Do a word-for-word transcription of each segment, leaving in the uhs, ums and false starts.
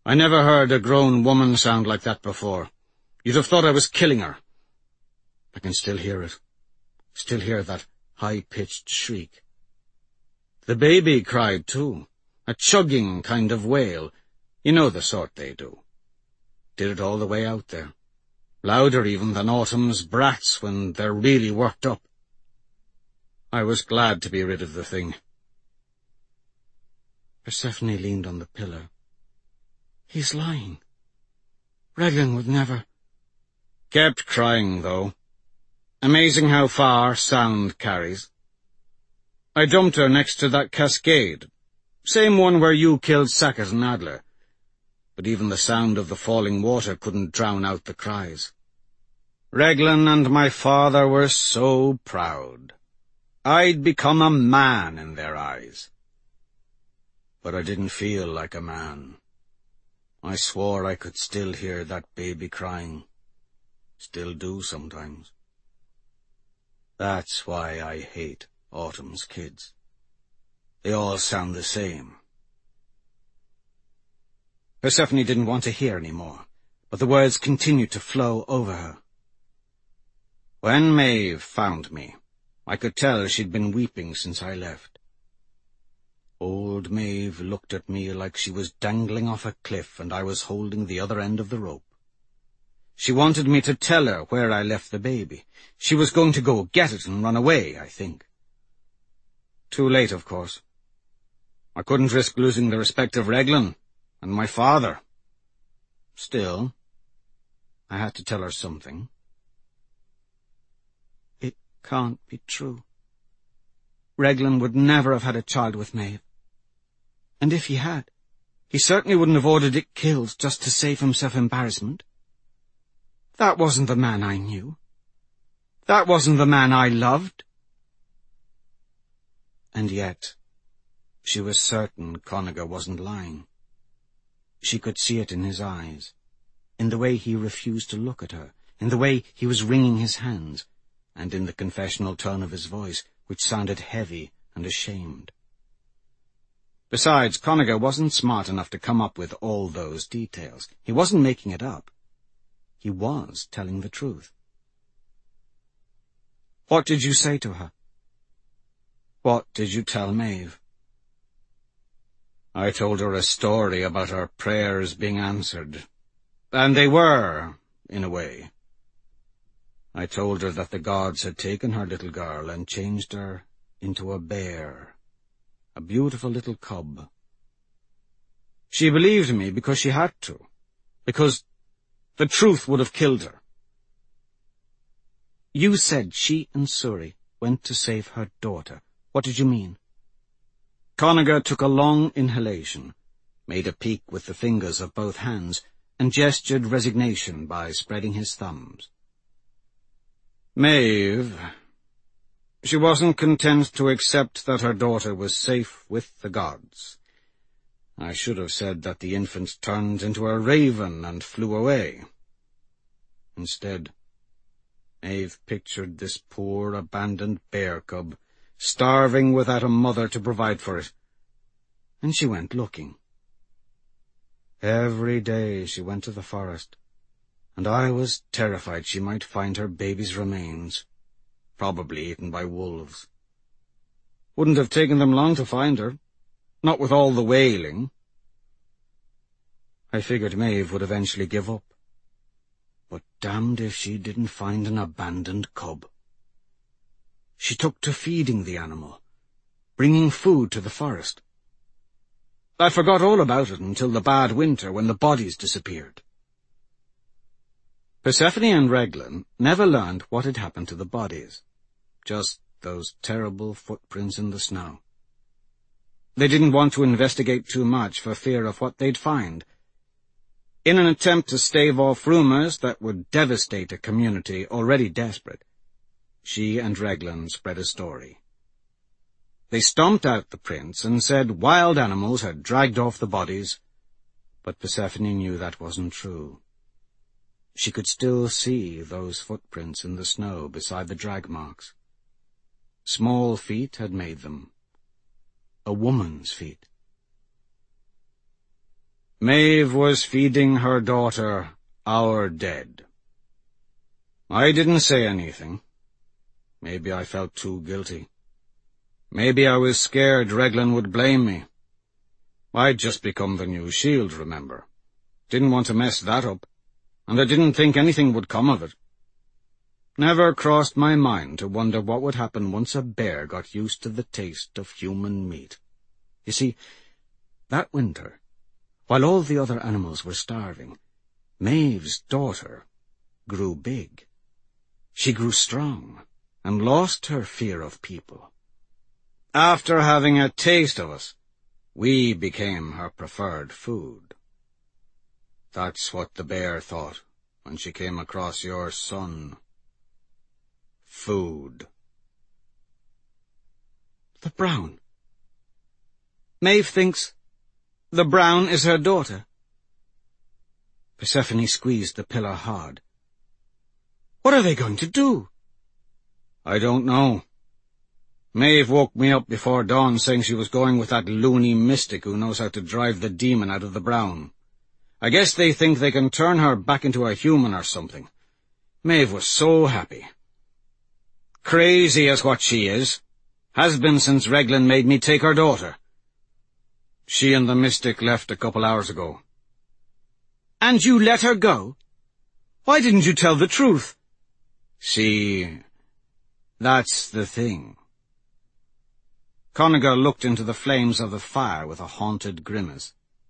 I never heard a grown woman sound like that before. You'd have thought I was killing her. I can still hear it. Still hear that high-pitched shriek. The baby cried too, a chugging kind of wail. You know the sort they do. Did it all the way out there. Louder even than Autumn's brats when they're really worked up. I was glad to be rid of the thing. Persephone leaned on the pillar. He's lying. Reglan would never... Kept crying, though. Amazing how far sound carries. I dumped her next to that cascade. Same one where you killed Sackett and Adler. But even the sound of the falling water couldn't drown out the cries. Reglan and my father were so proud. I'd become a man in their eyes. But I didn't feel like a man. I swore I could still hear that baby crying. Still do sometimes. That's why I hate Autumn's kids. They all sound the same. Persephone didn't want to hear any more, but the words continued to flow over her. When Maeve found me, I could tell she'd been weeping since I left. Old Maeve looked at me like she was dangling off a cliff and I was holding the other end of the rope. She wanted me to tell her where I left the baby. She was going to go get it and run away, I think. Too late, of course. I couldn't risk losing the respect of Reglan and my father. Still, I had to tell her something. It can't be true. Reglan would never have had a child with Maeve. And if he had, he certainly wouldn't have ordered it killed just to save himself embarrassment. That wasn't the man I knew. That wasn't the man I loved. And yet, she was certain Connachar wasn't lying. She could see it in his eyes, in the way he refused to look at her, in the way he was wringing his hands, and in the confessional tone of his voice, which sounded heavy and ashamed. Besides, Connachar wasn't smart enough to come up with all those details. He wasn't making it up. He was telling the truth. What did you say to her? What did you tell Maeve? I told her a story about her prayers being answered. And they were, in a way. I told her that the gods had taken her little girl and changed her into a bear, a beautiful little cub. She believed me because she had to, because the truth would have killed her. You said she and Suri went to save her daughter. What did you mean? Connachar took a long inhalation, made a peek with the fingers of both hands, and gestured resignation by spreading his thumbs. Maeve, she wasn't content to accept that her daughter was safe with the gods. I should have said that the infant turned into a raven and flew away. Instead, Maeve pictured this poor, abandoned bear cub, starving without a mother to provide for it, and she went looking. Every day she went to the forest, and I was terrified she might find her baby's remains, probably eaten by wolves. Wouldn't have taken them long to find her, not with all the wailing. I figured Maeve would eventually give up, but damned if she didn't find an abandoned cub. She took to feeding the animal, bringing food to the forest. I forgot all about it until the bad winter when the bodies disappeared. Persephone and Reglan never learned what had happened to the bodies, just those terrible footprints in the snow. They didn't want to investigate too much for fear of what they'd find. In an attempt to stave off rumors that would devastate a community already desperate, she and Reglan spread a story. They stomped out the prints and said wild animals had dragged off the bodies, but Persephone knew that wasn't true. She could still see those footprints in the snow beside the drag marks. Small feet had made them. A woman's feet. Maeve was feeding her daughter our dead. I didn't say anything. Maybe I felt too guilty. Maybe I was scared Reglan would blame me. I'd just become the new Shield, remember. Didn't want to mess that up, and I didn't think anything would come of it. Never crossed my mind to wonder what would happen once a bear got used to the taste of human meat. You see, that winter, while all the other animals were starving, Maeve's daughter grew big. She grew strong and lost her fear of people. After having a taste of us, we became her preferred food. That's what the bear thought when she came across your son. Food. The Brown. Maeve thinks the Brown is her daughter. Persephone squeezed the pillar hard. What are they going to do? I don't know. Maeve woke me up before dawn saying she was going with that loony mystic who knows how to drive the demon out of the Brown. I guess they think they can turn her back into a human or something. Maeve was so happy. Crazy as what she is. Has been since Reglan made me take her daughter. She and the mystic left a couple hours ago. And you let her go? Why didn't you tell the truth? See, that's the thing. Conagher looked into the flames of the fire with a haunted grimace.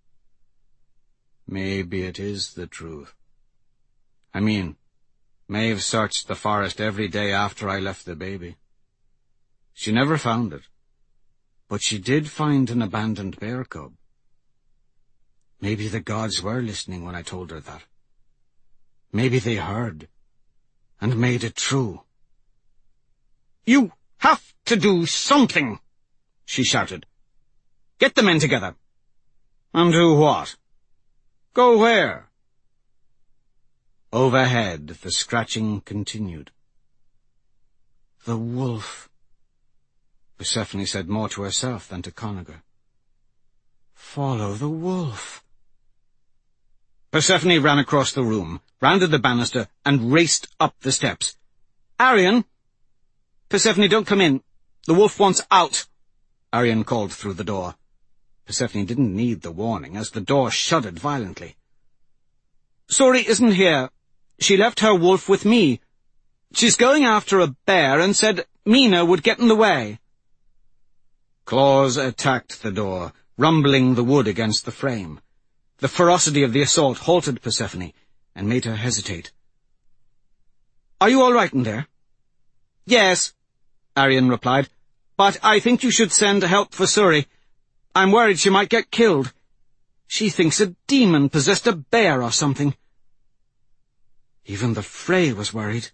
Maybe it is the truth. I mean, Maeve searched the forest every day after I left the baby. She never found it, but she did find an abandoned bear cub. Maybe the gods were listening when I told her that. Maybe they heard, and made it true. You have to do something, she shouted. Get the men together. And do what? Go where? Overhead, the scratching continued. The wolf, Persephone said more to herself than to Conagher. Follow the wolf. Persephone ran across the room, rounded the banister, and raced up the steps. Arion! Persephone, don't come in. The wolf wants out, Arion called through the door. Persephone didn't need the warning, as the door shuddered violently. Suri isn't here. She left her wolf with me. She's going after a bear and said Mina would get in the way. Claws attacked the door, rumbling the wood against the frame. The ferocity of the assault halted Persephone and made her hesitate. Are you all right in there? Yes, Arion replied, but I think you should send help for Suri. I'm worried she might get killed. She thinks a demon possessed a bear or something. Even the Frey was worried.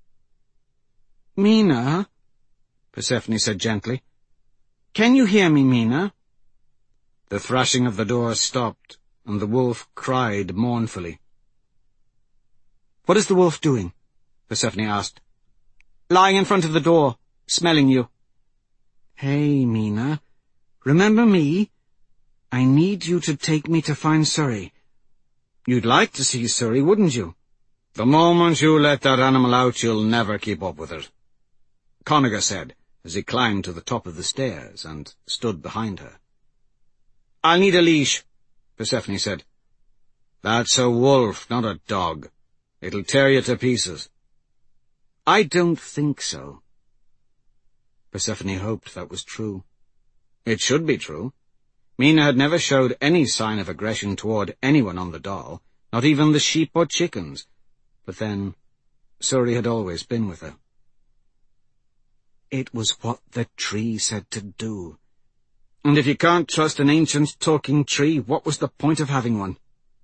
Mina, Persephone said gently. Can you hear me, Mina? The thrashing of the door stopped, and the wolf cried mournfully. What is the wolf doing? Persephone asked. Lying in front of the door, smelling you. Hey, Mina, remember me? I need you to take me to find Suri. You'd like to see Suri, wouldn't you? The moment you let that animal out, you'll never keep up with it, Conagher said, as he climbed to the top of the stairs and stood behind her. I'll need a leash, Persephone said. That's a wolf, not a dog. It'll tear you to pieces. I don't think so. Persephone hoped that was true. It should be true. Mina had never showed any sign of aggression toward anyone on the doll, not even the sheep or chickens. But then, Suri had always been with her. It was what the tree said to do. And if you can't trust an ancient talking tree, what was the point of having one?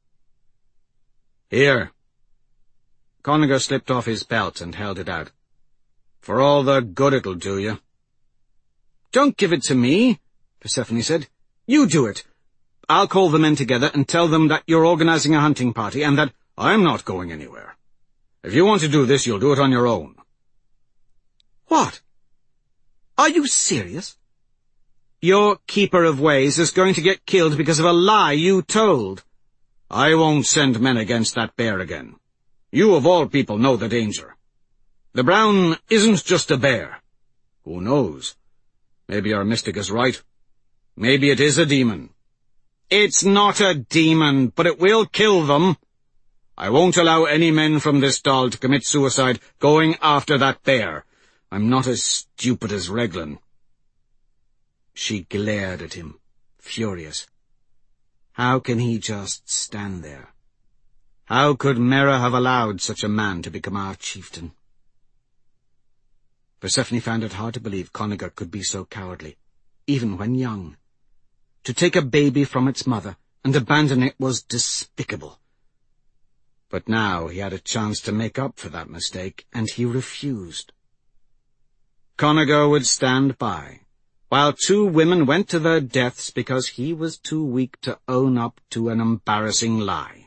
Here. Conagher slipped off his belt and held it out. For all the good it'll do you. Don't give it to me, Persephone said. You do it. I'll call the men together and tell them that you're organizing a hunting party and that I'm not going anywhere. If you want to do this, you'll do it on your own. What? Are you serious? Your keeper of ways is going to get killed because of a lie you told. I won't send men against that bear again. You of all people know the danger. The Brown isn't just a bear. Who knows? Maybe our mystic is right. Maybe it is a demon. It's not a demon, but it will kill them. I won't allow any men from this stall to commit suicide going after that bear. I'm not as stupid as Reglan. She glared at him, furious. How can he just stand there? How could Mera have allowed such a man to become our chieftain? Persephone found it hard to believe Connachar could be so cowardly, even when young. To take a baby from its mother and abandon it was despicable. But now he had a chance to make up for that mistake, and he refused. Connachar would stand by, while two women went to their deaths because he was too weak to own up to an embarrassing lie.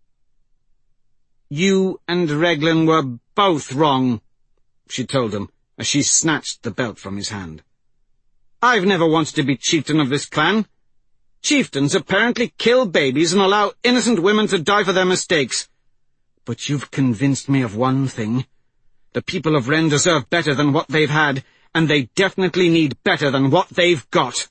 "You and Reglan were both wrong," she told him, as she snatched the belt from his hand. "I've never wanted to be chieftain of this clan. Chieftains apparently kill babies and allow innocent women to die for their mistakes. But you've convinced me of one thing. The people of Ren deserve better than what they've had, and they definitely need better than what they've got."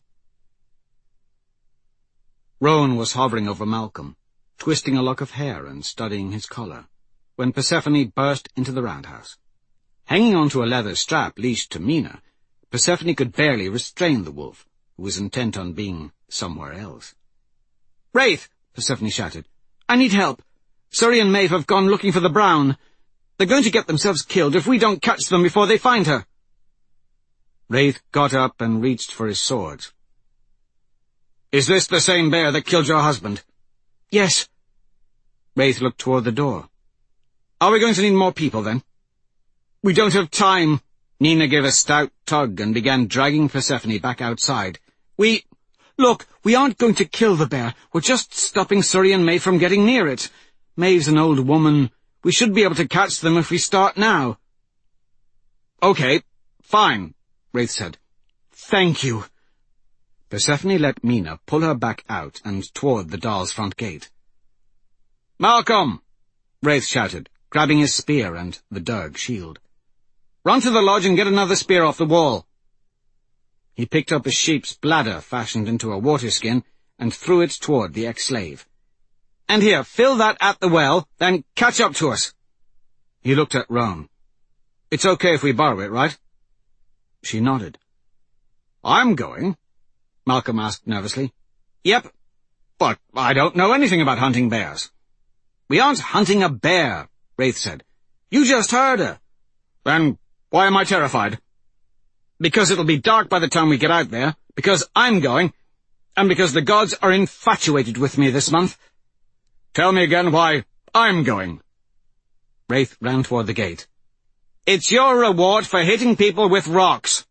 Rowan was hovering over Malcolm, twisting a lock of hair and studying his collar, when Persephone burst into the roundhouse. Hanging onto a leather strap leashed to Mina, Persephone could barely restrain the wolf, who was intent on being somewhere else. "Wraith!" Persephone shouted. "I need help. Suri and Maeve have gone looking for the Brown. They're going to get themselves killed if we don't catch them before they find her." Wraith got up and reached for his sword. "Is this the same bear that killed your husband?" "Yes." Wraith looked toward the door. "Are we going to need more people, then?" "We don't have time." Nina gave a stout tug and began dragging Persephone back outside. We... Look, we aren't going to kill the bear. We're just stopping Suri and Maeve from getting near it. Maeve's an old woman. We should be able to catch them if we start now." "Okay, fine," Wraith said. "Thank you." Persephone let Mina pull her back out and toward the doll's front gate. "Malcolm!" Wraith shouted, grabbing his spear and the Durg shield. "Run to the lodge and get another spear off the wall." He picked up a sheep's bladder fashioned into a water skin and threw it toward the ex-slave. "And here, fill that at the well, then catch up to us." He looked at Rowan. "It's okay if we borrow it, right?" She nodded. "I'm going?" Malcolm asked nervously. "Yep. But I don't know anything about hunting bears." "We aren't hunting a bear," Wraith said. "You just heard her." "Then why am I terrified?" "Because it'll be dark by the time we get out there, because I'm going, and because the gods are infatuated with me this month." "Tell me again why I'm going." Wraith ran toward the gate. "It's your reward for hitting people with rocks."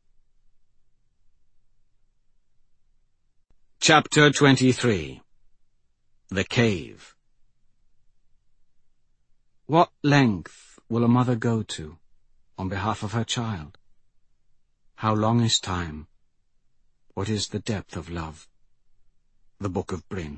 Chapter twenty-three. The Cave. What length will a mother go to on behalf of her child? How long is time? What is the depth of love? The Book of Bryn.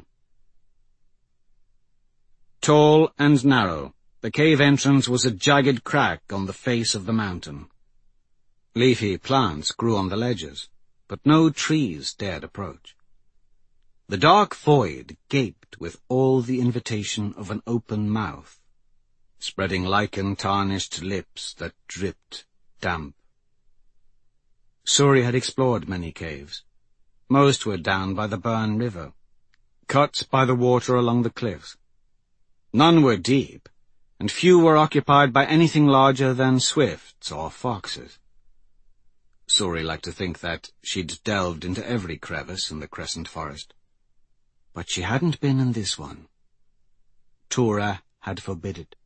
Tall and narrow, the cave entrance was a jagged crack on the face of the mountain. Leafy plants grew on the ledges, but no trees dared approach. The dark void gaped with all the invitation of an open mouth, spreading lichen-tarnished lips that dripped damp. Suri had explored many caves. Most were down by the Burn River, cut by the water along the cliffs. None were deep, and few were occupied by anything larger than swifts or foxes. Suri liked to think that she'd delved into every crevice in the Crescent Forest. But she hadn't been in this one. Tura had forbid it.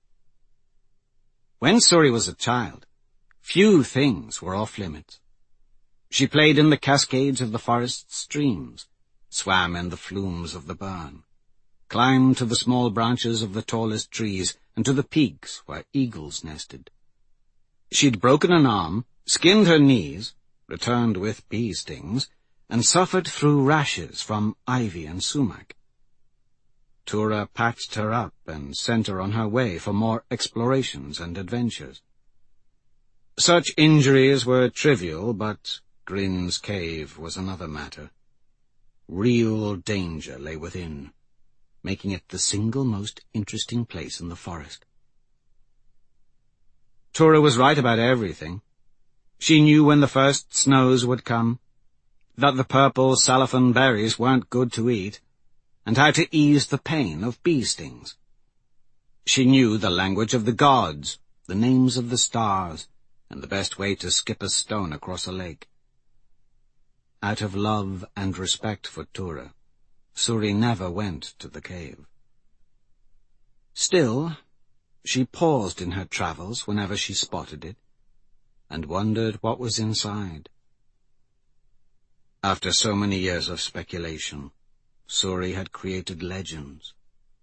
When Suri was a child, few things were off-limits. She played in the cascades of the forest streams, swam in the flumes of the burn, climbed to the small branches of the tallest trees and to the peaks where eagles nested. She'd broken an arm, skinned her knees, returned with bee stings, and suffered through rashes from ivy and sumac. Tura patched her up and sent her on her way for more explorations and adventures. Such injuries were trivial, but Grin's cave was another matter. Real danger lay within, making it the single most interesting place in the forest. Tura was right about everything. She knew when the first snows would come, that the purple salafan berries weren't good to eat, and how to ease the pain of bee stings. She knew the language of the gods, the names of the stars, and the best way to skip a stone across a lake. Out of love and respect for Tura, Suri never went to the cave. Still, she paused in her travels whenever she spotted it, and wondered what was inside. After so many years of speculation, Suri had created legends.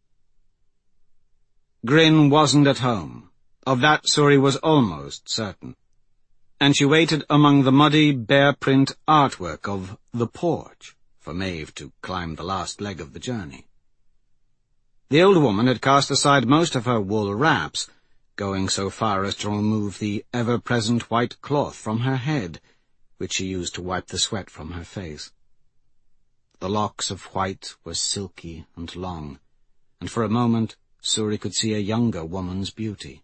Grin wasn't at home. Of that Suri was almost certain. And she waited among the muddy, bare-print artwork of the porch for Maeve to climb the last leg of the journey. The old woman had cast aside most of her wool wraps, going so far as to remove the ever-present white cloth from her head, which she used to wipe the sweat from her face. The locks of white were silky and long, and for a moment Suri could see a younger woman's beauty.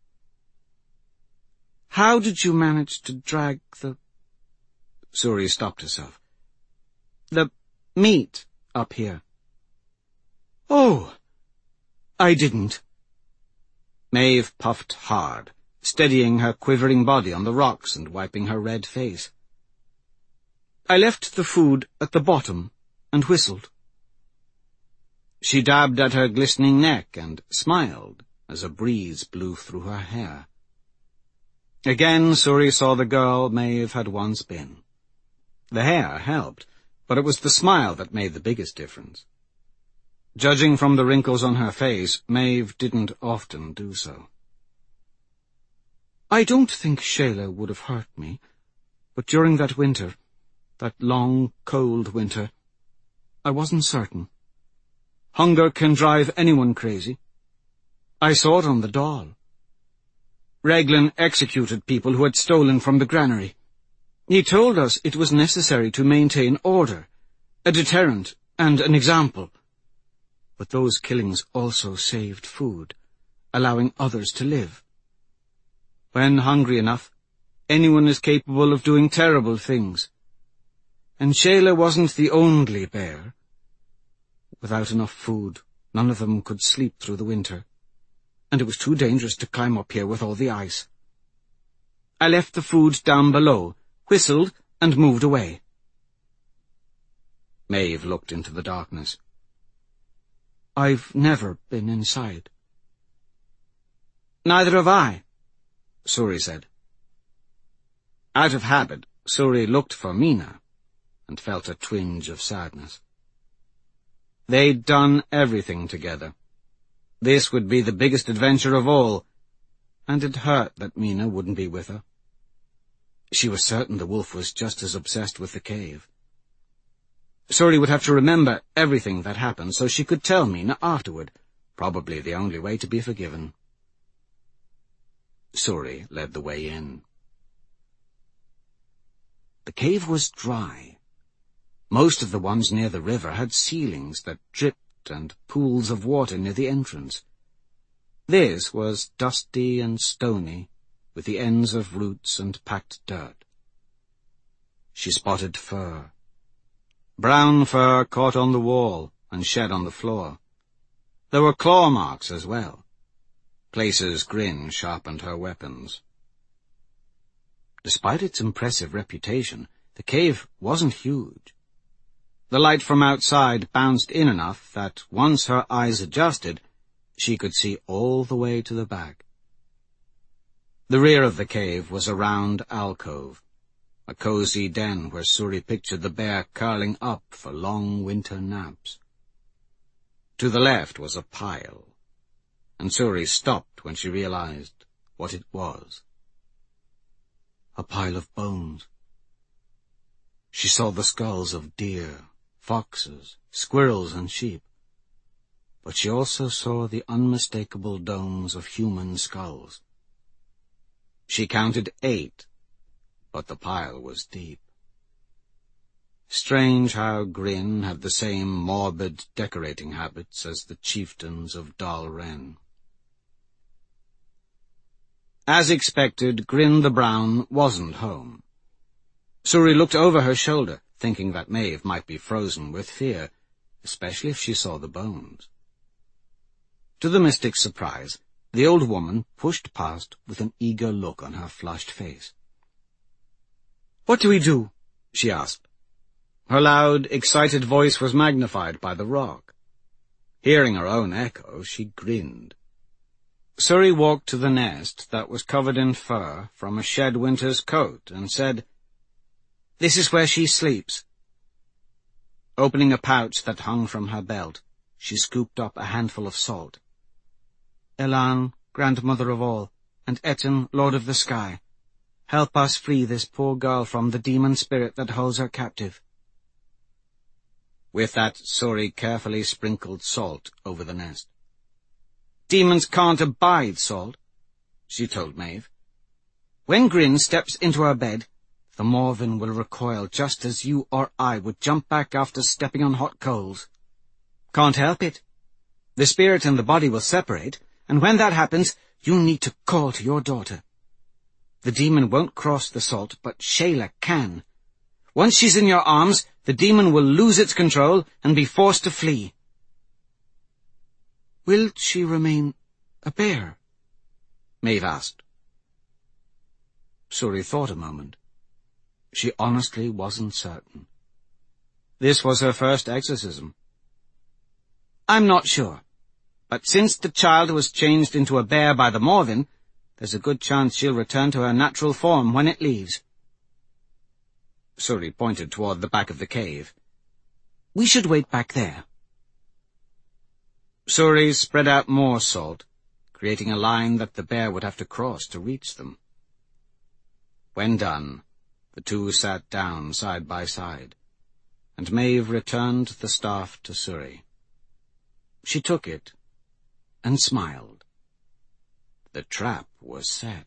"How did you manage to drag the—" Suri stopped herself. "The meat up here?" "Oh, I didn't." Maeve puffed hard, steadying her quivering body on the rocks and wiping her red face. "I left the food at the bottom and whistled." She dabbed at her glistening neck and smiled as a breeze blew through her hair. Again Suri saw the girl Maeve had once been. The hair helped, but it was the smile that made the biggest difference. Judging from the wrinkles on her face, Maeve didn't often do so. "I don't think Shayla would have hurt me, but during that winter, that long, cold winter, I wasn't certain. Hunger can drive anyone crazy. I saw it on the doll. Raglan executed people who had stolen from the granary. He told us it was necessary to maintain order, a deterrent and an example. But those killings also saved food, allowing others to live. When hungry enough, anyone is capable of doing terrible things. And Shayla wasn't the only bear. Without enough food, none of them could sleep through the winter, and it was too dangerous to climb up here with all the ice. I left the food down below, whistled, and moved away." Maeve looked into the darkness. "I've never been inside." "Neither have I," Suri said. Out of habit, Suri looked for Mina, and felt a twinge of sadness. They'd done everything together. This would be the biggest adventure of all, and it hurt that Mina wouldn't be with her. She was certain the wolf was just as obsessed with the cave. Suri would have to remember everything that happened so she could tell Mina afterward, probably the only way to be forgiven. Suri led the way in. The cave was dry. Most of the ones near the river had ceilings that dripped and pools of water near the entrance. This was dusty and stony, with the ends of roots and packed dirt. She spotted fur. Brown fur caught on the wall and shed on the floor. There were claw marks as well, places Grin sharpened her weapons. Despite its impressive reputation, the cave wasn't huge. The light from outside bounced in enough that, once her eyes adjusted, she could see all the way to the back. The rear of the cave was a round alcove, a cozy den where Suri pictured the bear curling up for long winter naps. To the left was a pile, and Suri stopped when she realized what it was. A pile of bones. She saw the skulls of deer, foxes, squirrels, and sheep. but she also saw the unmistakable domes of human skulls. She counted eight, but the pile was deep. Strange how Grin had the same morbid decorating habits as the chieftains of Dal Ren. As expected, Grin the Brown wasn't home. Suri looked over her shoulder, thinking that Maeve might be frozen with fear, especially if she saw the bones. To the mystic's surprise, the old woman pushed past with an eager look on her flushed face. "What do we do?" she asked. Her loud, excited voice was magnified by the rock. Hearing her own echo, she grinned. Suri walked to the nest that was covered in fur from a shed winter's coat and said, "This is where she sleeps." Opening a pouch that hung from her belt, she scooped up a handful of salt. "Elan, grandmother of all, and Etten, lord of the sky, help us free this poor girl from the demon spirit that holds her captive." With that, Suri carefully sprinkled salt over the nest. "Demons can't abide salt," she told Maeve. "When Grin steps into her bed, the Morven will recoil just as you or I would jump back after stepping on hot coals. Can't help it. The spirit and the body will separate, and when that happens, you need to call to your daughter. The demon won't cross the salt, but Shayla can. Once she's in your arms, the demon will lose its control and be forced to flee." "Will she remain a bear?" Maeve asked. Suri thought a moment. She honestly wasn't certain. This was her first exorcism. "I'm not sure, but since the child was changed into a bear by the Morven, there's a good chance she'll return to her natural form when it leaves." Suri pointed toward the back of the cave. "We should wait back there." Suri spread out more salt, creating a line that the bear would have to cross to reach them. When done, the two sat down side by side, and Maeve returned the staff to Suri. She took it and smiled. The trap was set.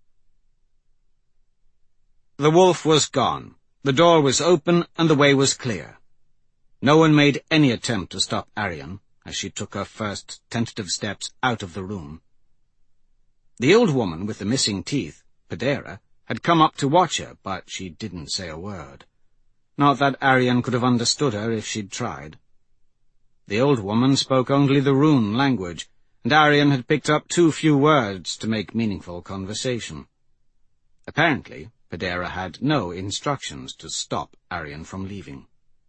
The wolf was gone. The door was open and the way was clear. No one made any attempt to stop Arian as she took her first tentative steps out of the room. The old woman with the missing teeth, Pedera, had come up to watch her, but she didn't say a word. Not that Arian could have understood her if she'd tried. The old woman spoke only the rune language, and Arian had picked up too few words to make meaningful conversation. Apparently, Pedera had no instructions to stop Arian from leaving.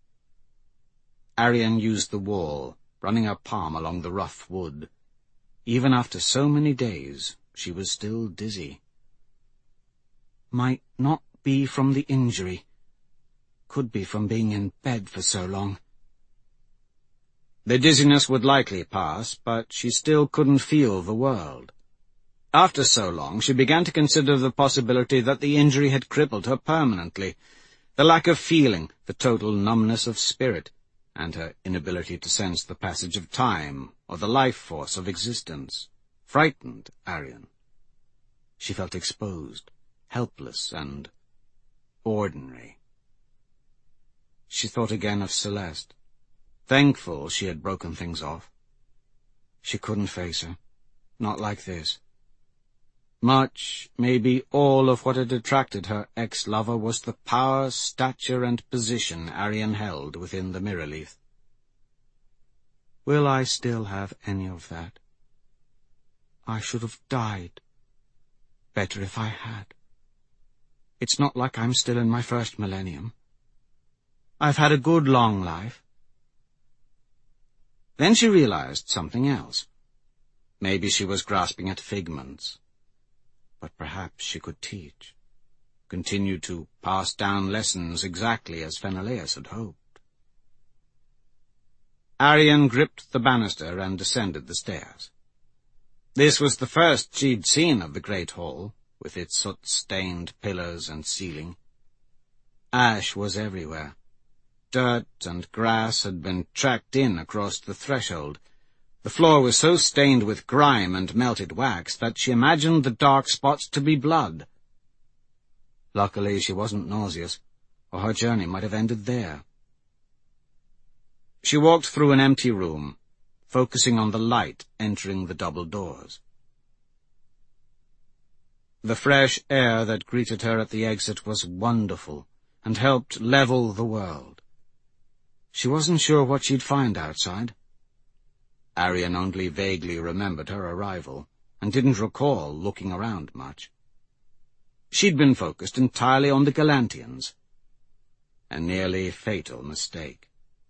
Arian used the wall, running her palm along the rough wood. Even after so many days, she was still dizzy. "Might not be from the injury. Could be from being in bed for so long." The dizziness would likely pass, but she still couldn't feel the world. After so long, she began to consider the possibility that the injury had crippled her permanently. The lack of feeling, the total numbness of spirit, and her inability to sense the passage of time or the life force of existence, frightened Arian. She felt exposed, helpless, and ordinary. She thought again of Celeste, thankful she had broken things off. She couldn't face her, not like this. Much, maybe all of what had attracted her ex-lover was the power, stature, and position Arian held within the Mirrorleaf. Will I still have any of that? I should have died. Better if I had. It's not like I'm still in my first millennium. I've had a good long life. Then she realized something else. Maybe she was grasping at figments. But perhaps she could teach, continue to pass down lessons exactly as Fenelaus had hoped. Arian gripped the banister and descended the stairs. This was the first she'd seen of the great hall, with its soot-stained pillars and ceiling. Ash was everywhere. Dirt and grass had been tracked in across the threshold, The floor was so stained with grime and melted wax that she imagined the dark spots to be blood. Luckily, she wasn't nauseous, or her journey might have ended there. She walked through an empty room, focusing on the light entering the double doors. The fresh air that greeted her at the exit was wonderful and helped level the world. She wasn't sure what she'd find outside. Arian only vaguely remembered her arrival and didn't recall looking around much. She'd been focused entirely on the Galantians. A nearly fatal mistake.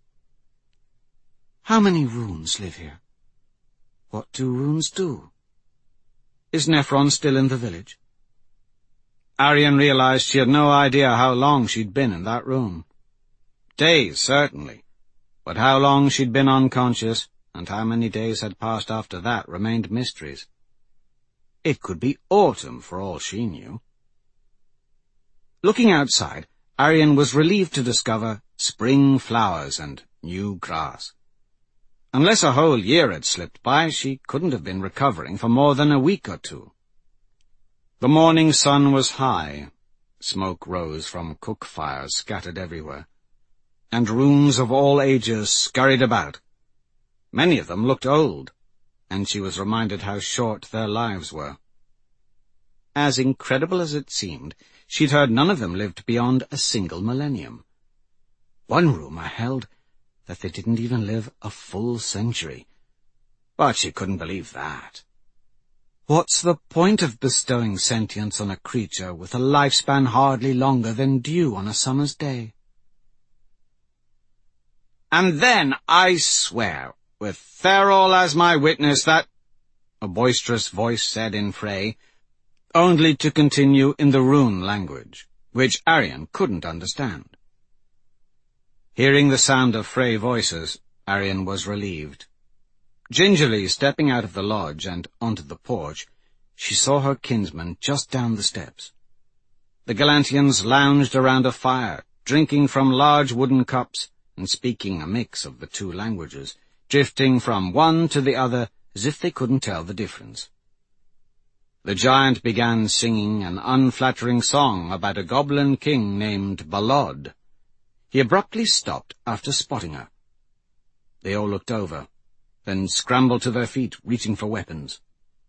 How many runes live here? What do runes do? Is Nephron still in the village? Arian realized she had no idea how long she'd been in that room. Days, certainly, but how long she'd been unconscious and how many days had passed after that remained mysteries. It could be autumn for all she knew. Looking outside, Arian was relieved to discover spring flowers and new grass. Unless a whole year had slipped by, she couldn't have been recovering for more than a week or two. The morning sun was high. Smoke rose from cook fires scattered everywhere, and runes of all ages scurried about. Many of them looked old, and she was reminded how short their lives were. As incredible as it seemed, she'd heard none of them lived beyond a single millennium. One rumour held that they didn't even live a full century, but she couldn't believe that. What's the point of bestowing sentience on a creature with a lifespan hardly longer than dew on a summer's day? And then, I swear, with Therol as my witness, that, a boisterous voice said in Frey, only to continue in the rune language, which Arian couldn't understand. Hearing the sound of Frey voices, Arian was relieved. Gingerly stepping out of the lodge and onto the porch, she saw her kinsman just down the steps. The Galantians lounged around a fire, drinking from large wooden cups and speaking a mix of the two languages, drifting from one to the other as if they couldn't tell the difference. The giant began singing an unflattering song about a goblin king named Balod. He abruptly stopped after spotting her. They all looked over, then scrambled to their feet, reaching for weapons.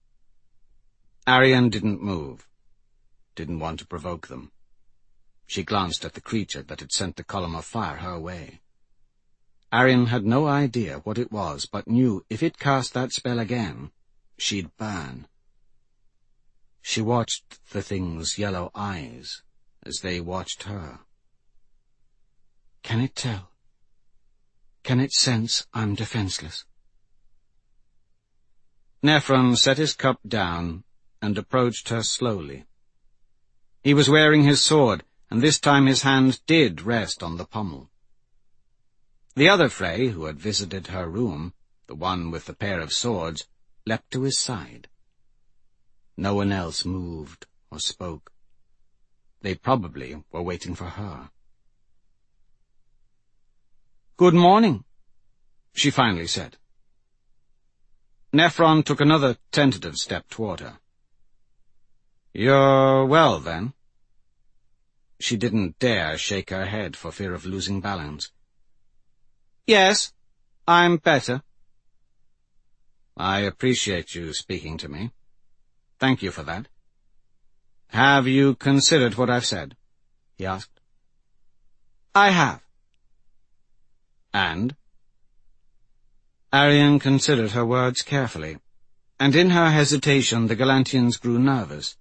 Arian didn't move, didn't want to provoke them. She glanced at the creature that had sent the column of fire her way. Arian had no idea what it was, but knew if it cast that spell again, she'd burn. She watched the thing's yellow eyes as they watched her. Can it tell? Can it sense I'm defenseless? Nephron set his cup down and approached her slowly. He was wearing his sword, and this time his hand did rest on the pommel. The other Frey, who had visited her room, the one with the pair of swords, leapt to his side. No one else moved or spoke. They probably were waiting for her. "Good morning," she finally said. Nephron took another tentative step toward her. "You're well, then?" She didn't dare shake her head for fear of losing balance. "Yes, I'm better." "I appreciate you speaking to me. Thank you for that." "Have you considered what I've said?" he asked. "I have." "And?" Arian considered her words carefully, and in her hesitation the Galantians grew nervous.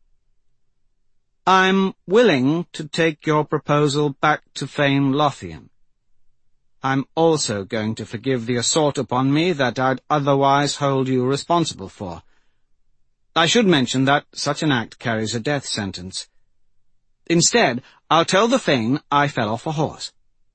"I'm willing to take your proposal back to Fane Lothian. I'm also going to forgive the assault upon me that I'd otherwise hold you responsible for. I should mention that such an act carries a death sentence. Instead, I'll tell the Fane I fell off a horse."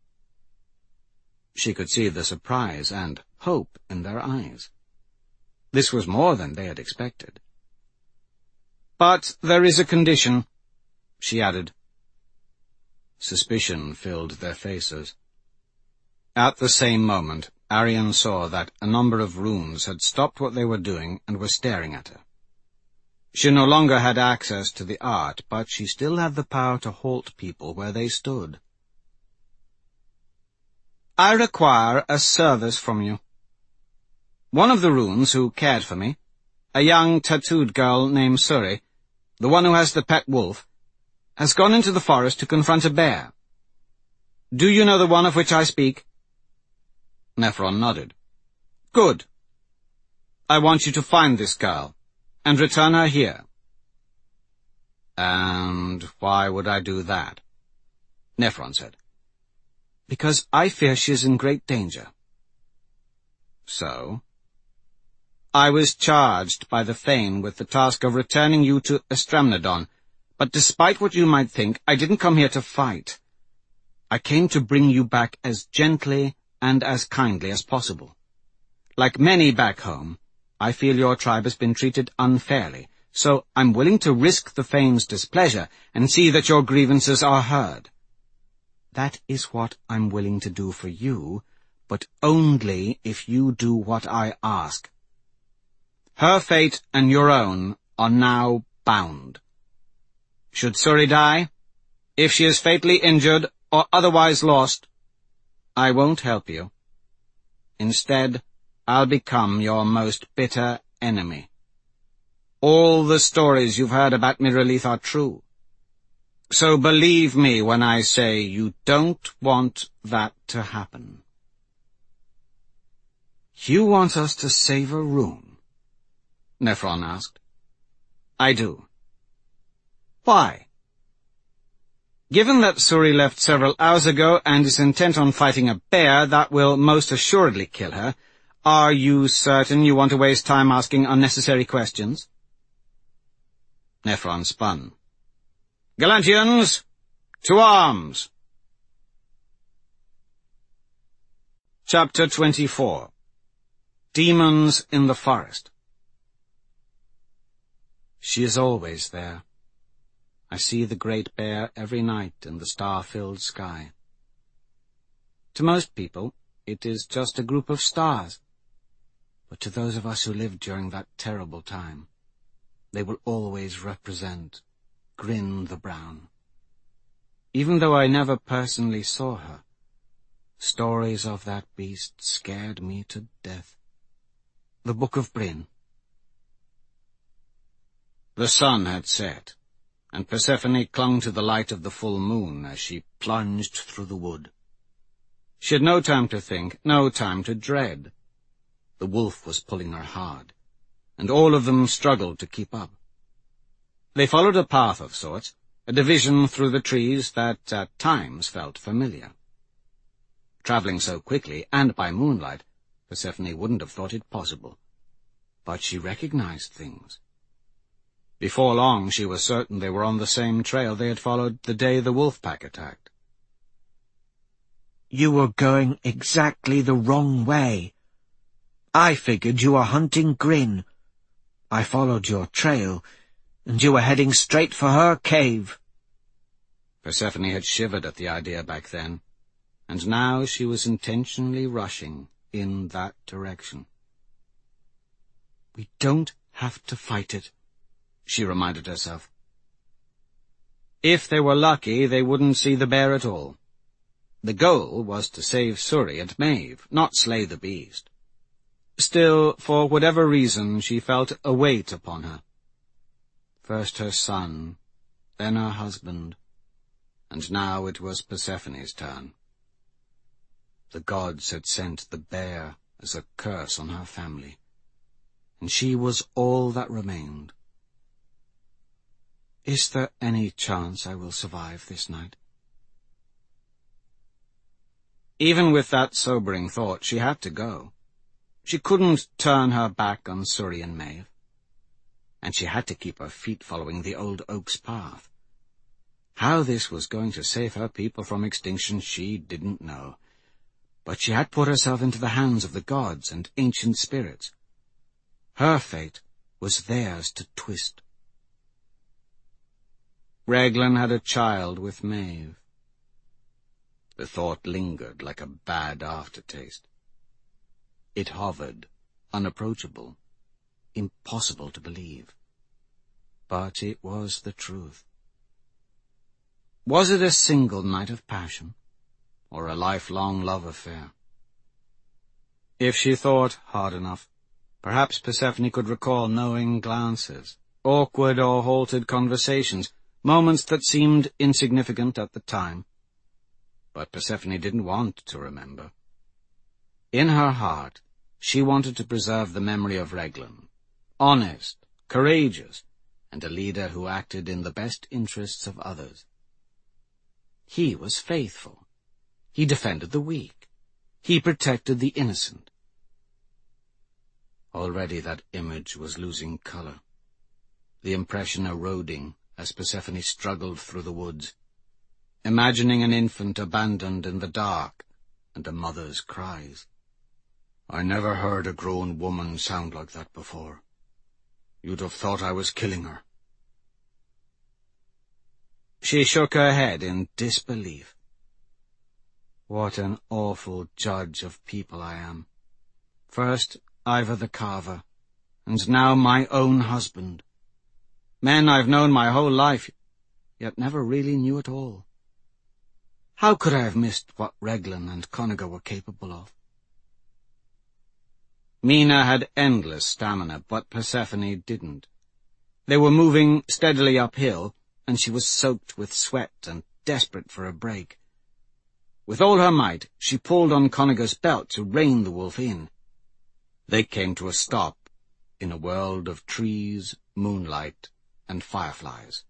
She could see the surprise and hope in their eyes. This was more than they had expected. "But there is a condition," she added. Suspicion filled their faces. At the same moment, Arian saw that a number of rooms had stopped what they were doing and were staring at her. She no longer had access to the art, but she still had the power to halt people where they stood. "I require a service from you. One of the runes who cared for me, a young tattooed girl named Suri, the one who has the pet wolf, has gone into the forest to confront a bear. Do you know the one of which I speak?" Nephron nodded. "Good. I want you to find this girl, and return her here." "And why would I do that?" Nephron said. "Because I fear she is in great danger." "So?" "I was charged by the Thane with the task of returning you to Estramnadon, but despite what you might think, I didn't come here to fight. I came to bring you back as gently and as kindly as possible. Like many back home, I feel your tribe has been treated unfairly, so I'm willing to risk the Thane's displeasure and see that your grievances are heard. That is what I'm willing to do for you, but only if you do what I ask. Her fate and your own are now bound. Should Suri die, if she is fatally injured or otherwise lost, I won't help you. Instead, I'll become your most bitter enemy. All the stories you've heard about Miralith are true. So believe me when I say you don't want that to happen." "You want us to save a rune?" Nephron asked. "I do." "Why?" "Given that Suri left several hours ago and is intent on fighting a bear that will most assuredly kill her, are you certain you want to waste time asking unnecessary questions?" Nephron spun. "Galantians, to arms!" Chapter twenty-four. Demons in the Forest. She is always there. I see the great bear every night in the star-filled sky. To most people, it is just a group of stars. But to those of us who lived during that terrible time, they will always represent Grin the Brown. Even though I never personally saw her, stories of that beast scared me to death. The Book of Bryn. The sun had set, and Persephone clung to the light of the full moon as she plunged through the wood. She had no time to think, no time to dread. The wolf was pulling her hard, and all of them struggled to keep up. They followed a path of sorts, a division through the trees that at times felt familiar. Travelling so quickly, and by moonlight, Persephone wouldn't have thought it possible. But she recognized things. Before long, she was certain they were on the same trail they had followed the day the wolf pack attacked. "You were going exactly the wrong way. I figured you were hunting Grin. I followed your trail, and you were heading straight for her cave." Persephone had shivered at the idea back then, and now she was intentionally rushing in that direction. "We don't have to fight it," she reminded herself. If they were lucky, they wouldn't see the bear at all. The goal was to save Suri and Maeve, not slay the beast. Still, for whatever reason, she felt a weight upon her. First her son, then her husband, and now it was Persephone's turn. The gods had sent the bear as a curse on her family, and she was all that remained. Is there any chance I will survive this night? Even with that sobering thought, she had to go. She couldn't turn her back on Suri and Maeve. And she had to keep her feet following the old oak's path. How this was going to save her people from extinction she didn't know. But she had put herself into the hands of the gods and ancient spirits. Her fate was theirs to twist. Reglan had a child with Maeve. The thought lingered like a bad aftertaste. It hovered, unapproachable, impossible to believe. But it was the truth. Was it a single night of passion, or a lifelong love affair? If she thought hard enough, perhaps Persephone could recall knowing glances, awkward or halted conversations, moments that seemed insignificant at the time. But Persephone didn't want to remember. In her heart, she wanted to preserve the memory of Reglan, honest, courageous, and a leader who acted in the best interests of others. He was faithful. He defended the weak. He protected the innocent. Already that image was losing color, the impression eroding as Persephone struggled through the woods, imagining an infant abandoned in the dark and a mother's cries. I never heard a grown woman sound like that before. You'd have thought I was killing her. She shook her head in disbelief. What an awful judge of people I am. First Ivar the Carver, and now my own husband. Men I've known my whole life, yet never really knew at all. How could I have missed what Reglan and Conager were capable of? Mina had endless stamina, but Persephone didn't. They were moving steadily uphill, and she was soaked with sweat and desperate for a break. With all her might, she pulled on Conager's belt to rein the wolf in. They came to a stop in a world of trees, moonlight, and fireflies.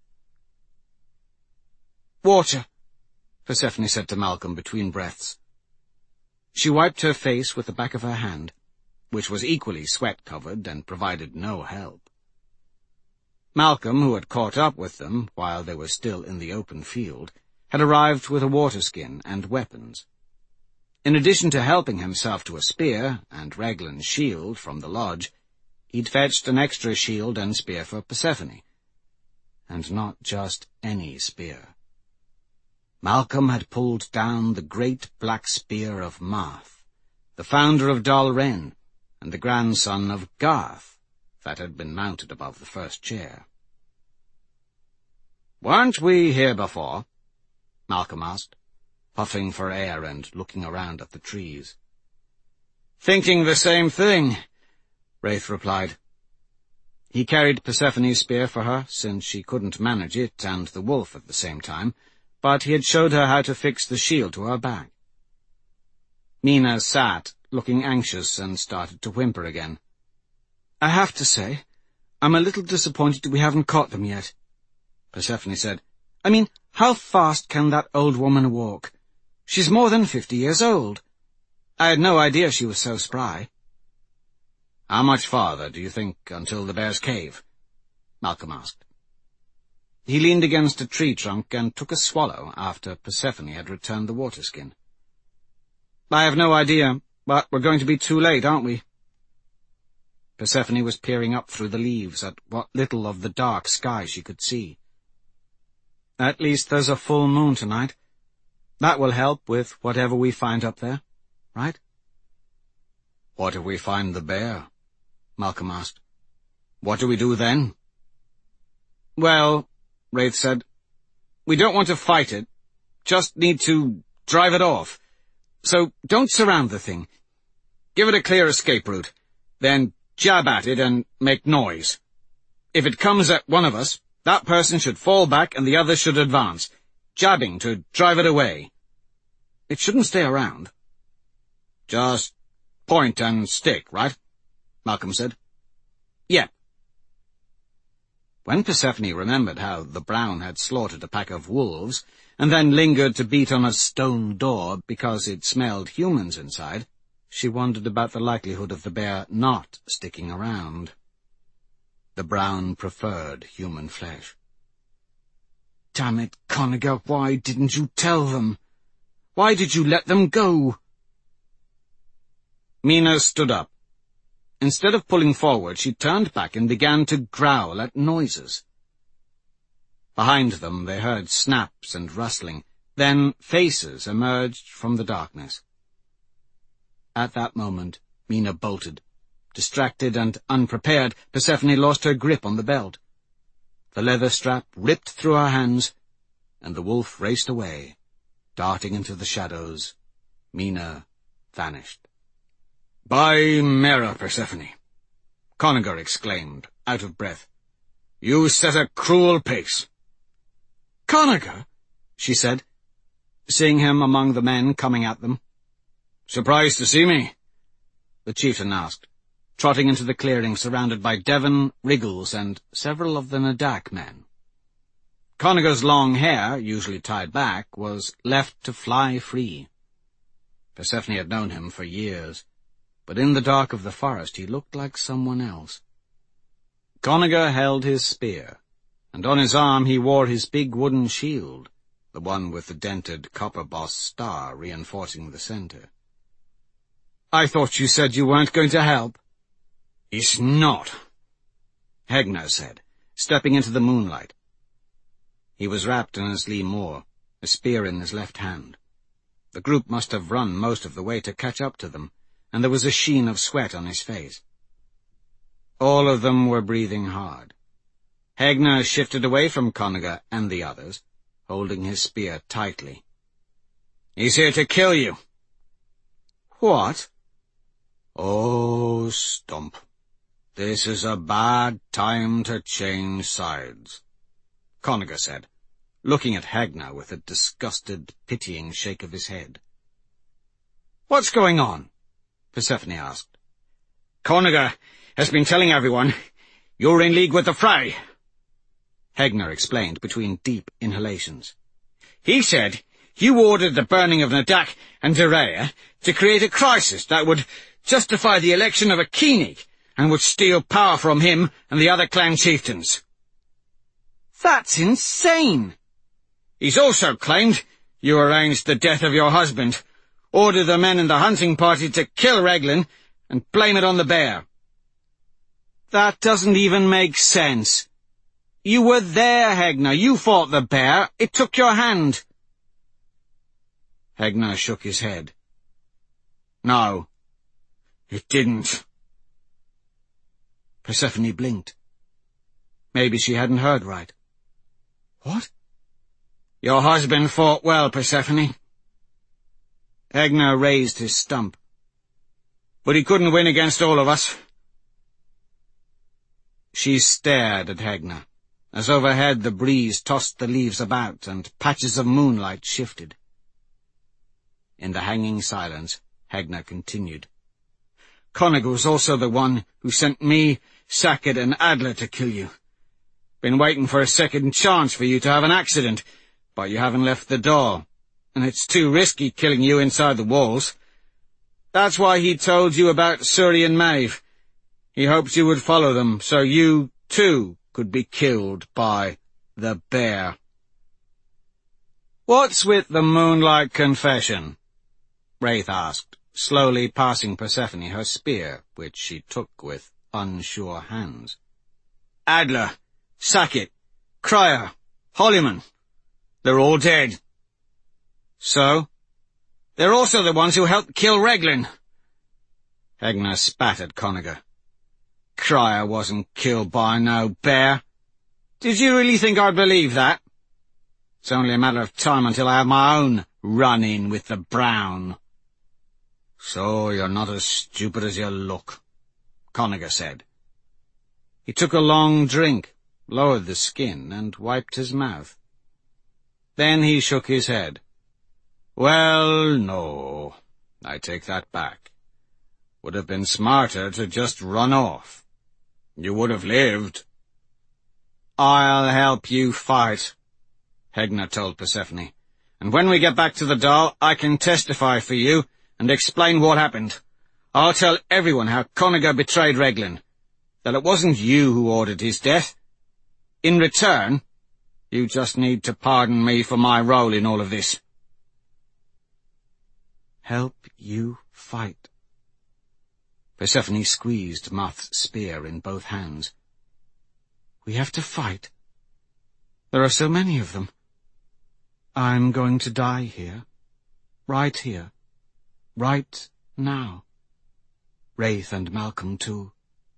"Water," Persephone said to Malcolm between breaths. She wiped her face with the back of her hand, which was equally sweat-covered and provided no help. Malcolm, who had caught up with them while they were still in the open field, had arrived with a waterskin and weapons. In addition to helping himself to a spear and Reglan's shield from the lodge, he'd fetched an extra shield and spear for Persephone. And not just any spear. Malcolm had pulled down the great black spear of Marth, the founder of Dal Ren, and the grandson of Garth, that had been mounted above the first chair. "Weren't we here before?" Malcolm asked, puffing for air and looking around at the trees. "Thinking the same thing," Wraith replied. He carried Persephone's spear for her, since she couldn't manage it and the wolf at the same time, but he had showed her how to fix the shield to her back. Mina sat, looking anxious, and started to whimper again. "I have to say, I'm a little disappointed we haven't caught them yet," Persephone said. "I mean, how fast can that old woman walk? She's more than fifty years old. I had no idea she was so spry." "How much farther, do you think, until the Bear's Cave?" Malcolm asked. He leaned against a tree trunk and took a swallow after Persephone had returned the waterskin. "I have no idea, but we're going to be too late, aren't we?" Persephone was peering up through the leaves at what little of the dark sky she could see. "At least there's a full moon tonight. That will help with whatever we find up there, right?" "What if we find the bear?" Malcolm asked. "What do we do then?" "Well," Wraith said, "we don't want to fight it, just need to drive it off. So don't surround the thing. Give it a clear escape route, then jab at it and make noise. If it comes at one of us, that person should fall back and the other should advance, jabbing to drive it away. It shouldn't stay around." "Just point and stick, right?" Malcolm said. "Yeah." When Persephone remembered how the Brown had slaughtered a pack of wolves, and then lingered to beat on a stone door because it smelled humans inside, she wondered about the likelihood of the bear not sticking around. The Brown preferred human flesh. "Damn it, Conager, why didn't you tell them? Why did you let them go?" Mina stood up. Instead of pulling forward, she turned back and began to growl at noises. Behind them they heard snaps and rustling, then faces emerged from the darkness. At that moment, Mina bolted. Distracted and unprepared, Persephone lost her grip on the belt. The leather strap ripped through her hands, and the wolf raced away, darting into the shadows. Mina vanished. "By Mera, Persephone!" Conager exclaimed, out of breath. "You set a cruel pace." "Conager?" she said, seeing him among the men coming at them. "Surprised to see me?" the chieftain asked, trotting into the clearing surrounded by Devon, Riggles, and several of the Nadak men. Conager's long hair, usually tied back, was left to fly free. Persephone had known him for years, but in the dark of the forest he looked like someone else. Conager held his spear, and on his arm he wore his big wooden shield, the one with the dented copper-bossed star reinforcing the center. "I thought you said you weren't going to help." "It's not," Hegnar said, stepping into the moonlight. He was wrapped in his lee moor, a spear in his left hand. The group must have run most of the way to catch up to them, and there was a sheen of sweat on his face. All of them were breathing hard. Hegnar shifted away from Conager and the others, holding his spear tightly. "He's here to kill you." "What?" "Oh, Stump, this is a bad time to change sides," Conager said, looking at Hegnar with a disgusted, pitying shake of his head. "What's going on?" Persephone asked. "Conager has been telling everyone you're in league with the Fray," Hegnar explained between deep inhalations. "He said you ordered the burning of Nadak and Derea to create a crisis that would justify the election of a Koenig and would steal power from him and the other clan chieftains." "That's insane!" "He's also claimed you arranged the death of your husband, ordered the men in the hunting party to kill Reglin, and blame it on the bear." "That doesn't even make sense. You were there, Hegnar. You fought the bear. It took your hand." Hegnar shook his head. "No, it didn't." Persephone blinked. Maybe she hadn't heard right. "What?" "Your husband fought well, Persephone." Hegnar raised his stump. "But he couldn't win against all of us." She stared at Hegnar, as overhead the breeze tossed the leaves about and patches of moonlight shifted. In the hanging silence, Hegnar continued. "Conager was also the one who sent me, Sackett, and Adler to kill you. Been waiting for a second chance for you to have an accident, but you haven't left the door, and it's too risky killing you inside the walls. That's why he told you about Suri and Maeve. He hoped you would follow them, so you, too, could be killed by the bear." "What's with the moonlight confession?" Wraith asked, slowly passing Persephone her spear, which she took with unsure hands. "Adler, Sackett, Cryer, Hollyman, they're all dead." "So? They're also the ones who helped kill Reglin." Hegnar spat at Conager. "Cryer wasn't killed by no bear. Did you really think I'd believe that? It's only a matter of time until I have my own run-in with the Brown." "So you're not as stupid as you look," Conager said. He took a long drink, lowered the skin, and wiped his mouth. Then he shook his head. "Well, no, I take that back. Would have been smarter to just run off. You would have lived." "I'll help you fight," Hegnar told Persephone, "and when we get back to the Dal, I can testify for you and explain what happened. I'll tell everyone how Conager betrayed Reglin, that it wasn't you who ordered his death. In return, you just need to pardon me for my role in all of this." "Help you fight." Persephone squeezed Muth's spear in both hands. "We have to fight. There are so many of them. I'm going to die here. Right here. Right now. Raith and Malcolm too.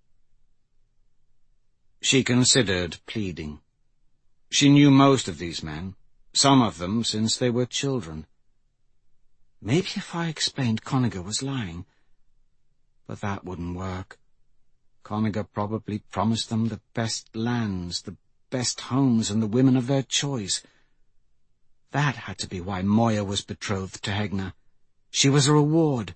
She considered pleading. She knew most of these men, some of them since they were children. Maybe if I explained Connachar was lying. But that wouldn't work. Connachar probably promised them the best lands, the best homes, and the women of their choice. That had to be why Moya was betrothed to Hegna. She was a reward.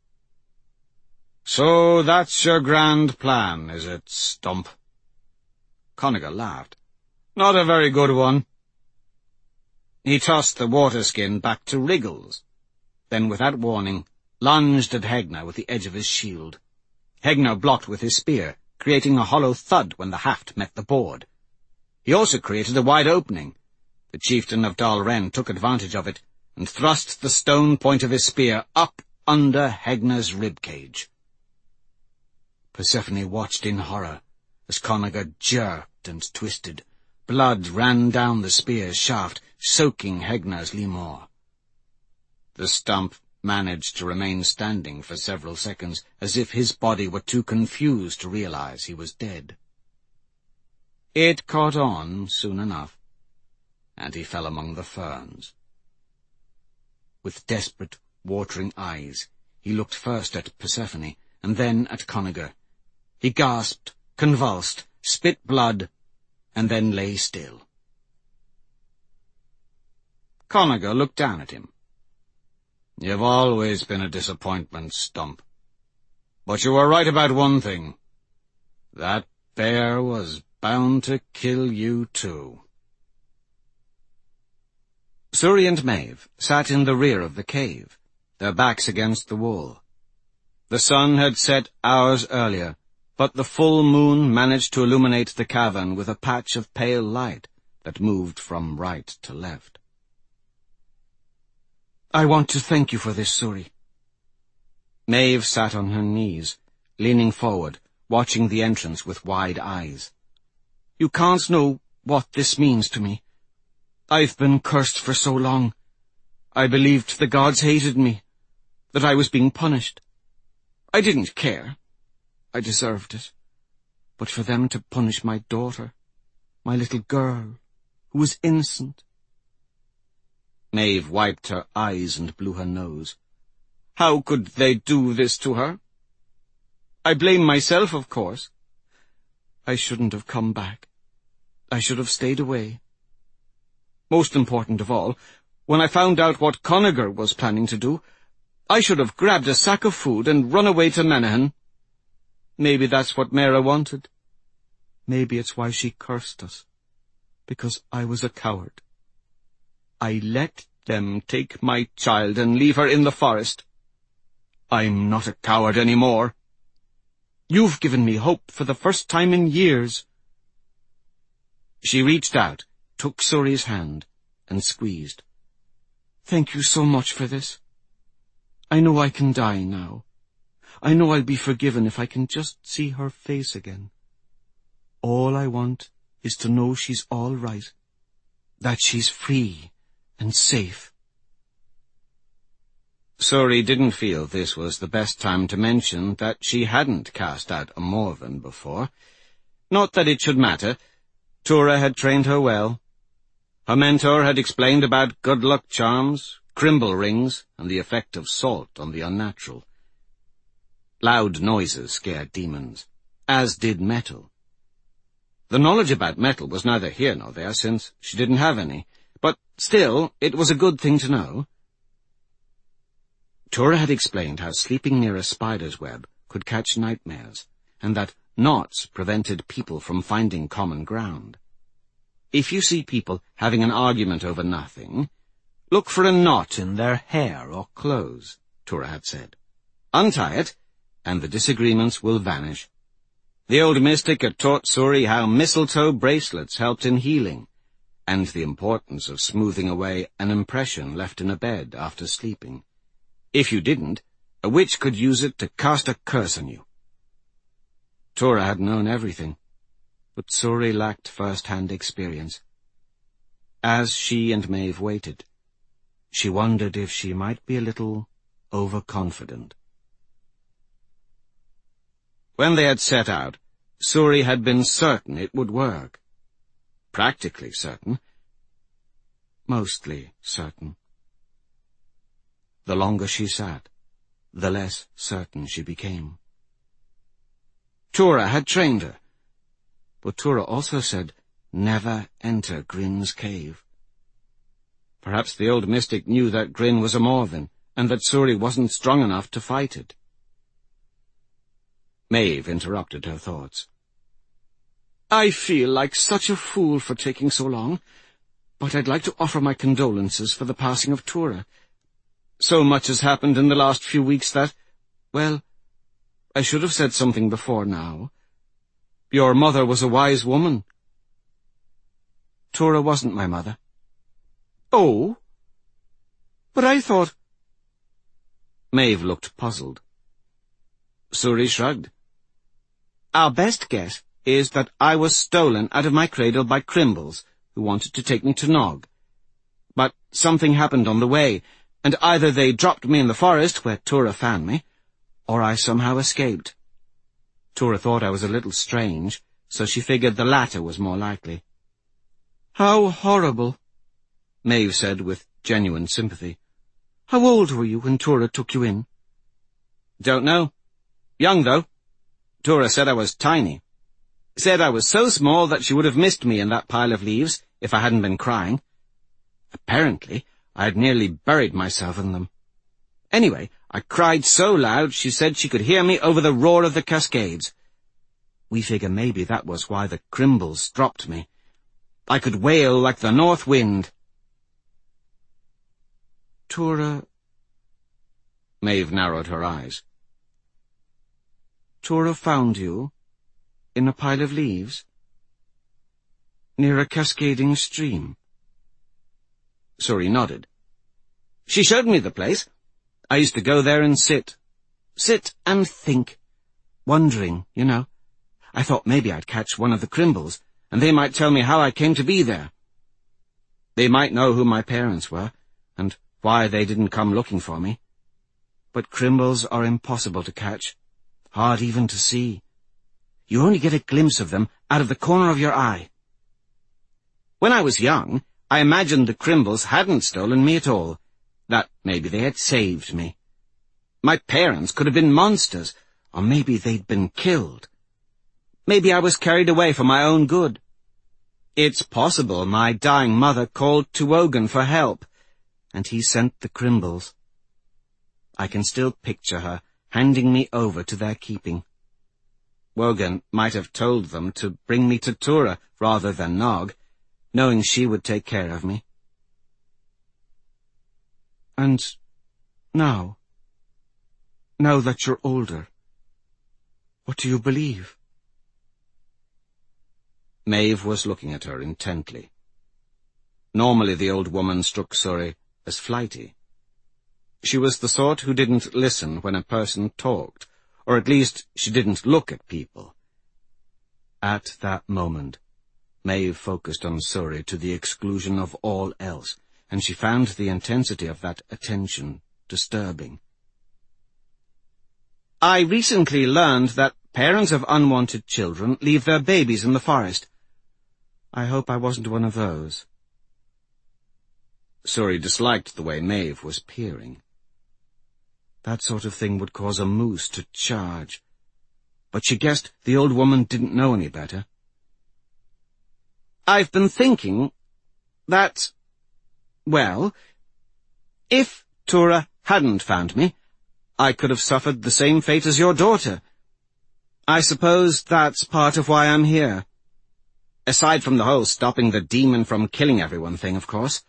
So that's your grand plan, is it, Stump? Connachar laughed. Not a very good one. He tossed the water-skin back to Wriggles, then without warning lunged at Hegna with the edge of his shield. Hegna blocked with his spear, creating a hollow thud when the haft met the board. He also created a wide opening. The chieftain of Dal Ren took advantage of it and thrust the stone point of his spear up under Hegna's ribcage. Persephone watched in horror as Connachar jerked and twisted. Blood ran down the spear's shaft, soaking Hegna's lemur. The stump managed to remain standing for several seconds, as if his body were too confused to realize he was dead. It caught on soon enough, and he fell among the ferns. With desperate, watering eyes, he looked first at Persephone, and then at Connachar. He gasped, convulsed, spit blood, and then lay still. Connachar looked down at him. You've always been a disappointment, Stump. But you were right about one thing. That bear was bound to kill you too. Suri and Maeve sat in the rear of the cave, their backs against the wall. The sun had set hours earlier, but the full moon managed to illuminate the cavern with a patch of pale light that moved from right to left. "I want to thank you for this, Suri." Maeve sat on her knees, leaning forward, watching the entrance with wide eyes. "You can't know what this means to me. I've been cursed for so long. I believed the gods hated me, that I was being punished. I didn't care. I deserved it. But for them to punish my daughter, my little girl, who was innocent..." Maeve wiped her eyes and blew her nose. "How could they do this to her? I blame myself, of course. I shouldn't have come back. I should have stayed away. Most important of all, when I found out what Connachar was planning to do, I should have grabbed a sack of food and run away to Menahan. Maybe that's what Mera wanted. Maybe it's why she cursed us, because I was a coward. I let them take my child and leave her in the forest. I'm not a coward anymore. You've given me hope for the first time in years." She reached out, took Suri's hand, and squeezed. "Thank you so much for this. I know I can die now. I know I'll be forgiven if I can just see her face again. All I want is to know she's all right, that she's free and safe." Suri didn't feel this was the best time to mention that she hadn't cast out a Morven before. Not that it should matter. Tura had trained her well. Her mentor had explained about good luck charms, crimble rings, and the effect of salt on the unnatural. Loud noises scared demons, as did metal. The knowledge about metal was neither here nor there, since she didn't have any, but still it was a good thing to know. Tura had explained how sleeping near a spider's web could catch nightmares, and that knots prevented people from finding common ground. If you see people having an argument over nothing, look for a knot in their hair or clothes, Tura had said. Untie it, and the disagreements will vanish. The old mystic had taught Suri how mistletoe bracelets helped in healing, and the importance of smoothing away an impression left in a bed after sleeping. If you didn't, a witch could use it to cast a curse on you. Tura had known everything, but Suri lacked first-hand experience. As she and Maeve waited, she wondered if she might be a little overconfident. When they had set out, Suri had been certain it would work. Practically certain. Mostly certain. The longer she sat, the less certain she became. Tura had trained her, but Tura also said, never enter Grin's cave. Perhaps the old mystic knew that Grin was a Morven, and that Suri wasn't strong enough to fight it. Maeve interrupted her thoughts. I feel like such a fool for taking so long, but I'd like to offer my condolences for the passing of Tura. So much has happened in the last few weeks that, well, I should have said something before now. Your mother was a wise woman. Tura wasn't my mother. Oh? But I thought... Maeve looked puzzled. Suri shrugged. Our best guess is that I was stolen out of my cradle by Crimbles, who wanted to take me to Nog. But something happened on the way, and either they dropped me in the forest where Tura found me, or I somehow escaped. Tura thought I was a little strange, so she figured the latter was more likely. How horrible, Maeve said with genuine sympathy. How old were you when Tura took you in? Don't know. Young, though. Tura said I was tiny. Said I was so small that she would have missed me in that pile of leaves if I hadn't been crying. Apparently, I had nearly buried myself in them. Anyway, I cried so loud she said she could hear me over the roar of the Cascades. We figure maybe that was why the Crimbles dropped me. I could wail like the north wind. Tura... Maeve narrowed her eyes. Tura found you in a pile of leaves? Near a cascading stream? Suri nodded. She showed me the place. I used to go there and sit. Sit and think. Wondering, you know. I thought maybe I'd catch one of the Crimbles, and they might tell me how I came to be there. They might know who my parents were, and why they didn't come looking for me. But Crimbles are impossible to catch, hard even to see. You only get a glimpse of them out of the corner of your eye. When I was young, I imagined the Crimbles hadn't stolen me at all, that maybe they had saved me. My parents could have been monsters, or maybe they'd been killed. Maybe I was carried away for my own good. It's possible my dying mother called Tuogan for help, and he sent the Crimbles. I can still picture her handing me over to their keeping. Wogan might have told them to bring me to Tura rather than Nog, knowing she would take care of me. And now, now that you're older, what do you believe? Maeve was looking at her intently. Normally the old woman struck Suri as flighty. She was the sort who didn't listen when a person talked, or at least she didn't look at people. At that moment, Maeve focused on Suri to the exclusion of all else, and she found the intensity of that attention disturbing. I recently learned that parents of unwanted children leave their babies in the forest. I hope I wasn't one of those. Suri disliked the way Maeve was peering. That sort of thing would cause a moose to charge. But she guessed the old woman didn't know any better. I've been thinking that, well, if Tura hadn't found me, I could have suffered the same fate as your daughter. I suppose that's part of why I'm here. Aside from the whole stopping the demon from killing everyone thing, of course.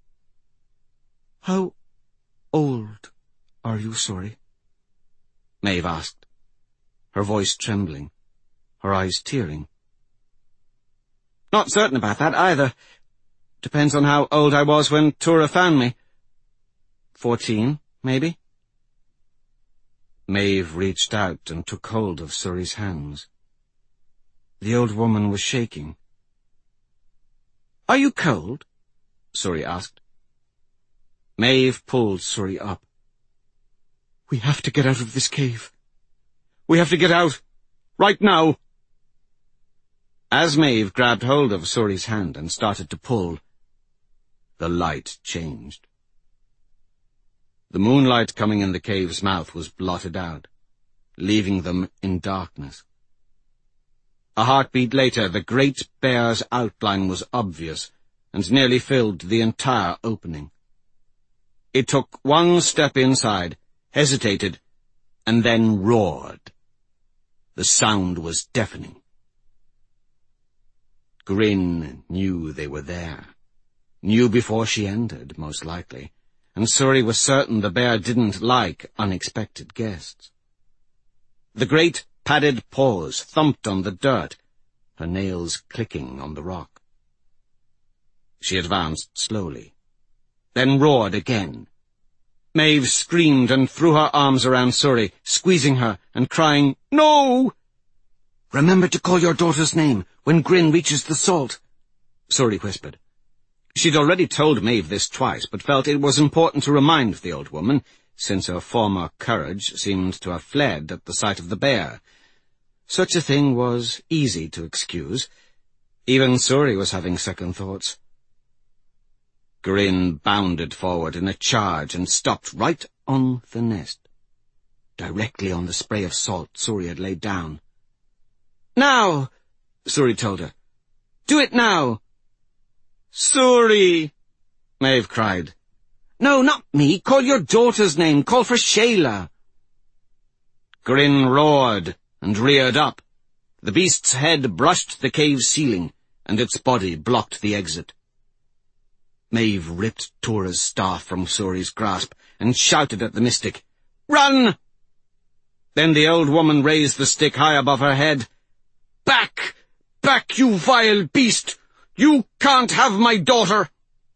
How old are you, Suri? Maeve asked, her voice trembling, her eyes tearing. Not certain about that, either. Depends on how old I was when Tura found me. Fourteen, maybe? Maeve reached out and took hold of Suri's hands. The old woman was shaking. Are you cold? Suri asked. Maeve pulled Suri up. We have to get out of this cave. We have to get out, Right now!" As Maeve grabbed hold of Suri's hand and started to pull, the light changed. The moonlight coming in the cave's mouth was blotted out, leaving them in darkness. A heartbeat later, the great bear's outline was obvious and nearly filled the entire opening. It took one step inside, hesitated, and then roared. The sound was deafening. Grin knew they were there. Knew before she entered, most likely, and Suri was certain the bear didn't like unexpected guests. The great padded paws thumped on the dirt, her nails clicking on the rock. She advanced slowly, then roared again. Maeve screamed and threw her arms around Suri, squeezing her and crying, "No!" "Remember to call your daughter's name when Grin reaches the salt," Suri whispered. She'd already told Maeve this twice, but felt it was important to remind the old woman, since her former courage seemed to have fled at the sight of the bear. Such a thing was easy to excuse. Even Suri was having second thoughts. Grin bounded forward in a charge and stopped right on the nest, directly on the spray of salt Suri had laid down. "Now!" Suri told her. "Do it now!" "Suri!" Maeve cried. "No, not me. Call your daughter's name. Call for Shayla." Grin roared and reared up. The beast's head brushed the cave's ceiling, and its body blocked the exit. Maeve ripped Tora's staff from Suri's grasp and shouted at the mystic, "Run!" Then the old woman raised the stick high above her head. "Back! Back, you vile beast! You can't have my daughter!"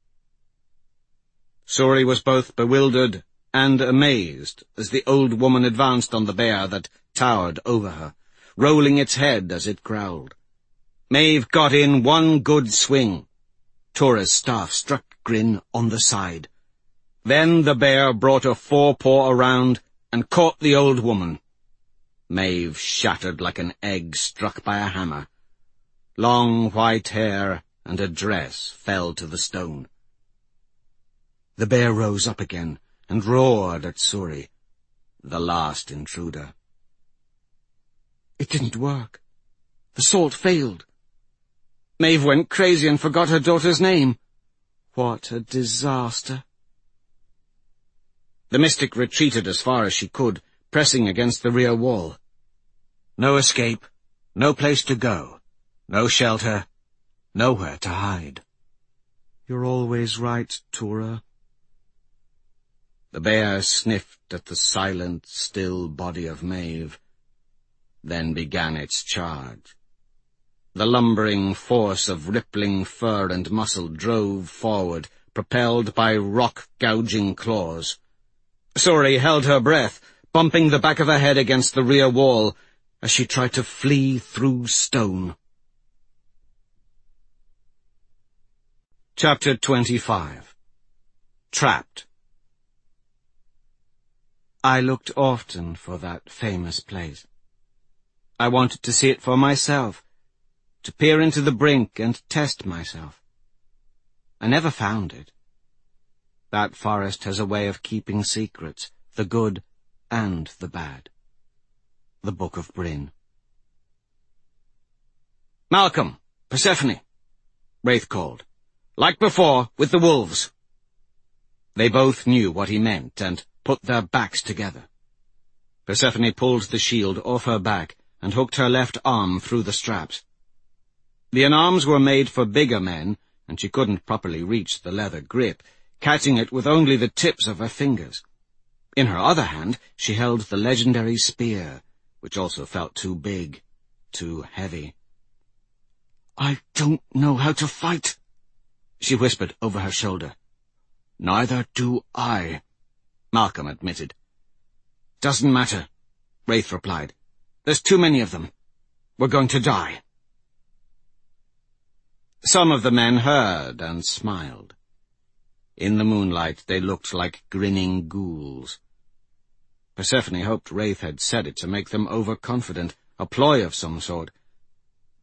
Suri was both bewildered and amazed as the old woman advanced on the bear that towered over her, rolling its head as it growled. Maeve got in one good swing. Tora's staff struck Grin on the side. Then the bear brought a forepaw around and caught the old woman. Maeve shattered like an egg struck by a hammer. Long white hair and a dress fell to the stone. The bear rose up again and roared at Suri, the last intruder. It didn't work. The salt failed. Maeve went crazy and forgot her daughter's name. What a disaster. The mystic retreated as far as she could, pressing against the rear wall. No escape, no place to go, no shelter, nowhere to hide. "You're always right, Tora." The bear sniffed at the silent, still body of Maeve, then began its charge. The lumbering force of rippling fur and muscle drove forward, propelled by rock-gouging claws. Suri held her breath, bumping the back of her head against the rear wall as she tried to flee through stone. Chapter twenty-five. Trapped. I looked often for that famous place. I wanted to see it for myself, to peer into the brink and test myself. I never found it. That forest has a way of keeping secrets, the good and the bad. The Book of Bryn. "Malcolm! Persephone!" Wraith called. "Like before, with the wolves." They both knew what he meant and put their backs together. Persephone pulled the shield off her back and hooked her left arm through the straps. The unarms were made for bigger men, and she couldn't properly reach the leather grip, catching it with only the tips of her fingers. In her other hand she held the legendary spear, which also felt too big, too heavy. "I don't know how to fight," she whispered over her shoulder. "Neither do I," Malcolm admitted. "Doesn't matter," Wraith replied. "There's too many of them. We're going to die." Some of the men heard and smiled. In the moonlight they looked like grinning ghouls. Persephone hoped Wraith had said it to make them overconfident, a ploy of some sort.